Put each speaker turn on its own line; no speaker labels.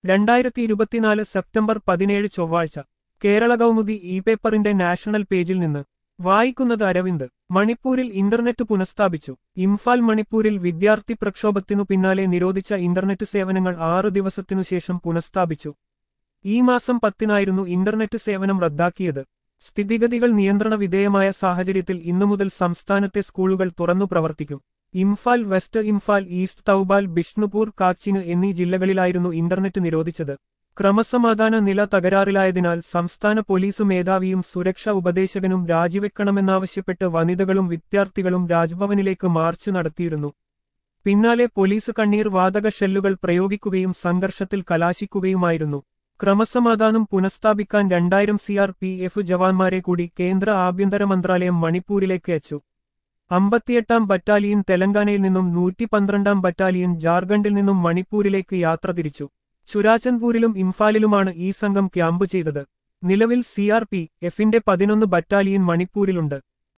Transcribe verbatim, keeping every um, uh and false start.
രണ്ടായിരത്തി ഇരുപത്തിനാല് സെപ്റ്റംബർ പതിനേഴ് ചൊവ്വാഴ്ച കേരള കൗമുദി ഇ പേപ്പറിന്റെ നാഷണൽ പേജിൽ നിന്ന് വായിക്കുന്നത് അരവിന്ദ്. മണിപ്പൂരിൽ ഇന്റർനെറ്റ് പുനഃസ്ഥാപിച്ചു. ഇംഫാൽ മണിപ്പൂരിൽ വിദ്യാർത്ഥി പ്രക്ഷോഭത്തിനു പിന്നാലെ നിരോധിച്ച ഇന്റർനെറ്റ് സേവനങ്ങൾ ആറു ദിവസത്തിനുശേഷം പുനഃസ്ഥാപിച്ചു. ഈ മാസം പത്തിനായിരുന്നു ഇന്റർനെറ്റ് സേവനം റദ്ദാക്കിയത്. സ്ഥിതിഗതികൾ നിയന്ത്രണ വിധേയമായ സാഹചര്യത്തിൽ ഇന്നുമുതൽ സംസ്ഥാനത്തെ സ്കൂളുകൾ തുറന്നു പ്രവർത്തിക്കും. ഇംഫാൽ വെസ്റ്റ്, ഇംഫാൽ ഈസ്റ്റ്, തൗബാൽ, ബിഷ്ണുപൂർ, കാച്ചിന് എന്നീ ജില്ലകളിലായിരുന്നു ഇന്റർനെറ്റ് നിരോധിച്ചത്. ക്രമസമാധാന നില തകരാറിലായതിനാൽ സംസ്ഥാന പോലീസ് മേധാവിയും സുരക്ഷാ ഉപദേശകനും രാജിവെക്കണമെന്നാവശ്യപ്പെട്ട് വനിതകളും വിദ്യാർത്ഥികളും രാജ്ഭവനിലേക്ക് മാർച്ച് നടത്തിയിരുന്നു. പിന്നാലെ പോലീസ് കണ്ണീർ വാതക ഷെല്ലുകൾ പ്രയോഗിക്കുകയും സംഘർഷത്തിൽ കലാശിക്കുകയുമായിരുന്നു. ക്രമസമാധാനം പുനഃസ്ഥാപിക്കാൻ രണ്ടായിരം സി ആർ പി എഫ് ജവാന്മാരെ കൂടി കേന്ദ്ര ആഭ്യന്തര മന്ത്രാലയം മണിപ്പൂരിലേക്ക് അയച്ചു. അമ്പത്തിയെട്ടാം ബറ്റാലിയൻ തെലങ്കാനയിൽ നിന്നും നൂറ്റി പന്ത്രണ്ടാം ബറ്റാലിയൻ ജാർഖണ്ഡിൽ നിന്നും മണിപ്പൂരിലേക്ക് യാത്ര തിരിച്ചു. ചുരാചൻപൂരിലും ഇംഫാലിലുമാണ് ഈ സംഘം ക്യാമ്പ് ചെയ്തത്. നിലവിൽ സി ആർ പി എഫിന്റെ പതിനൊന്ന് ബറ്റാലിയൻ മണിപ്പൂരിലുണ്ട്.